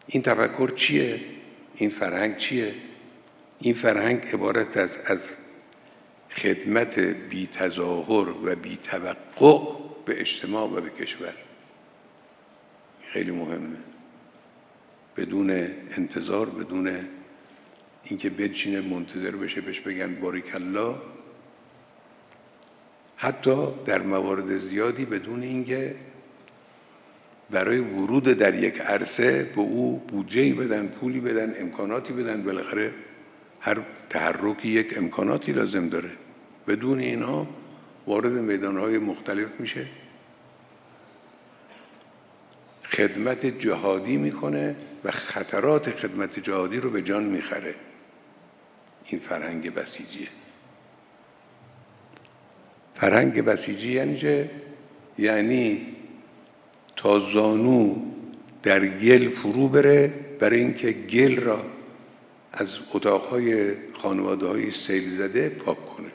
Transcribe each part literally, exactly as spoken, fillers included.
این تفکر چیه؟ این فرهنگ چیه؟ این فرهنگ عبارت از از خدمت بی تظاهر و بی توقع به اجتماع و به کشور. خیلی مهمه. بدون انتظار، بدون اینکه بچینه منتظر بشه بهش بگن باریکالله، حتی در موارد زیادی بدون اینکه برای ورود در یک عرصه به او بودجه‌ای بدن، پولی بدن، امکاناتی بدن. بالاخره هر تحرکی یک امکاناتی لازم داره. بدون اینها وارد میدانهای مختلف میشه، خدمت جهادی میکنه و خطرات خدمت جهادی رو به جان میخره. این فرهنگ بسیجیه. فرهنگ بسیجی یعنی چه؟ یعنی تا زانو در گل فرو بره برای اینکه گل را از اتاقهای خانواده‌های سیل زده پاک کنه.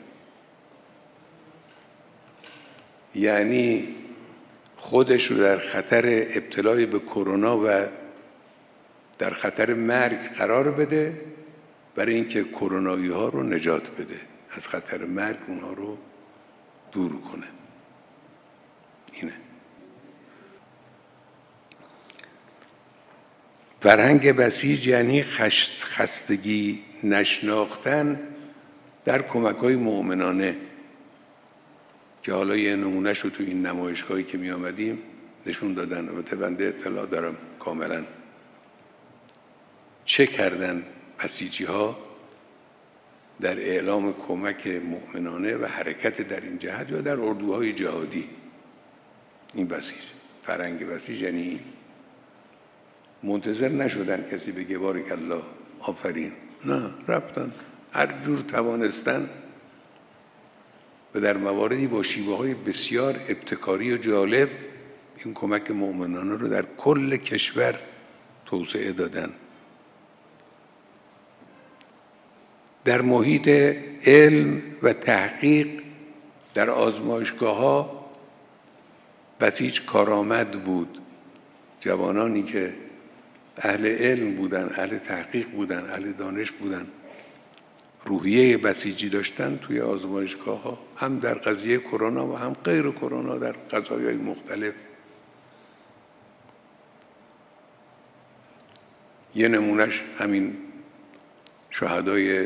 یعنی خودش رو در خطر ابتلای به کرونا و در خطر مرگ قرار بده برای اینکه کرونایی ها رو نجات بده، از خطر مرگ اونها رو دور کنه. اینه فرهنگ بسیج، یعنی خستگی نشناختن در کمک‌های مؤمنانه که حالا یه نمونه‌ش رو تو این نمایشگاهی که می آمدیم نشون دادن. البته بنده اطلاع دارم کاملا چه کردن بسیجی ها در اعلام کمک مؤمنانه و حرکت در این جهت یا در اردوهای جهادی. این بسیج، فرهنگ بسیج یعنی منتظر نشدن کسی بگه باریکالله آفرین، نه، رفتن هر جور توانستن و در مواردی با شیوه های بسیار ابتکاری و جالب این کمک مؤمنانه رو در کل کشور توسعه دادن. در محیط علم و تحقیق در آزمایشگاه ها بسیج کارآمد بود. جوانانی که اهل علم بودن، اهل تحقیق بودن، اهل دانش بودن، روحیه بسیجی داشتن توی آزمایشگاه ها، هم در قضیه کرونا و هم غیر کرونا در قضایای مختلف. یه نمونهش همین شهدای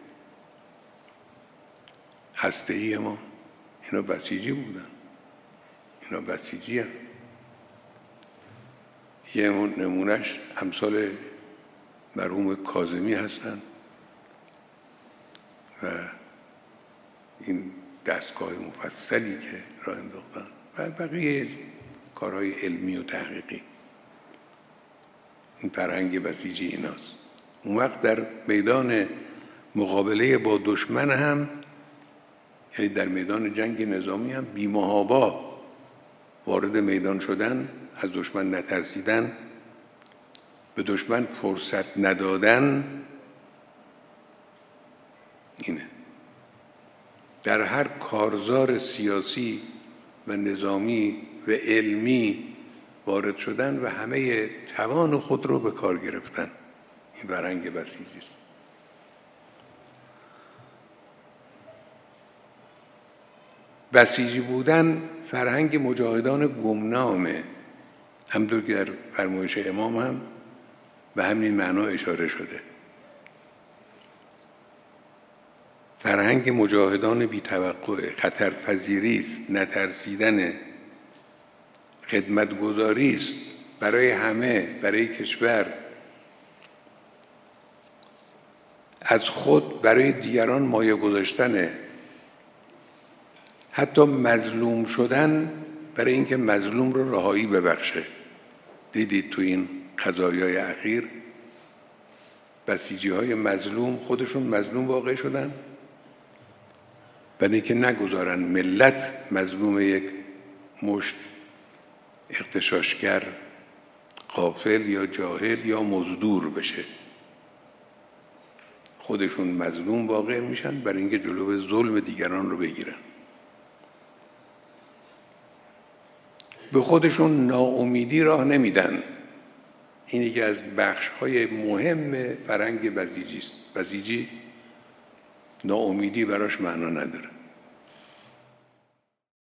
هسته‌ای ما، اینا بسیجی بودن، اینا بسیجی هم. یه نمونهش امثال مرحوم کاظمی هستن و این دستگاه مفصلی که راه انداختن و بقیه کارهای علمی و تحقیقی. این فرهنگ بسیجی ایناست. اون وقت در میدان مقابله با دشمن هم، یعنی در میدان جنگ نظامی هم، بی‌محابا وارد میدان شدن، از دشمن نترسیدن، به دشمن فرصت ندادن. اینه در هر کارزار سیاسی و نظامی و علمی وارد شدن و همه توان خود رو به کار گرفتن. این فرهنگ بسیجی است. بسیجی بودن فرهنگ مجاهدان گمنامه، همونطور که در فرمایش امام هم به همین معنا اشاره شده. فرهنگ مجاهدان بی توقع، خطرپذیری است، نترسیدن، خدمتگزاری است برای همه، برای کشور، از خود برای دیگران مایه گذاشتنه، حتی مظلوم شدن برای اینکه مظلوم رو رهایی ببخشه. دیدید تو این قضایای اخیر بسیجی های مظلوم خودشون مظلوم واقع شدن برای اینکه نگذارن ملت مظلوم یک مشت اغتشاشگر، غافل یا جاهل یا مزدور بشه. خودشون مظلوم واقع میشن برای اینکه جلو ظلم دیگران رو بگیرن. به خودشون ناامیدی راه نمیدن. این یکی از بخش‌های مهم فرهنگ بسیجی است. بسیجی ناامیدی براش معنا نداره.